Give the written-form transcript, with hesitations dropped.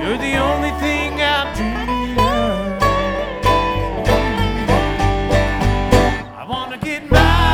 You're the only thing I'm dreaming of. I wanna get my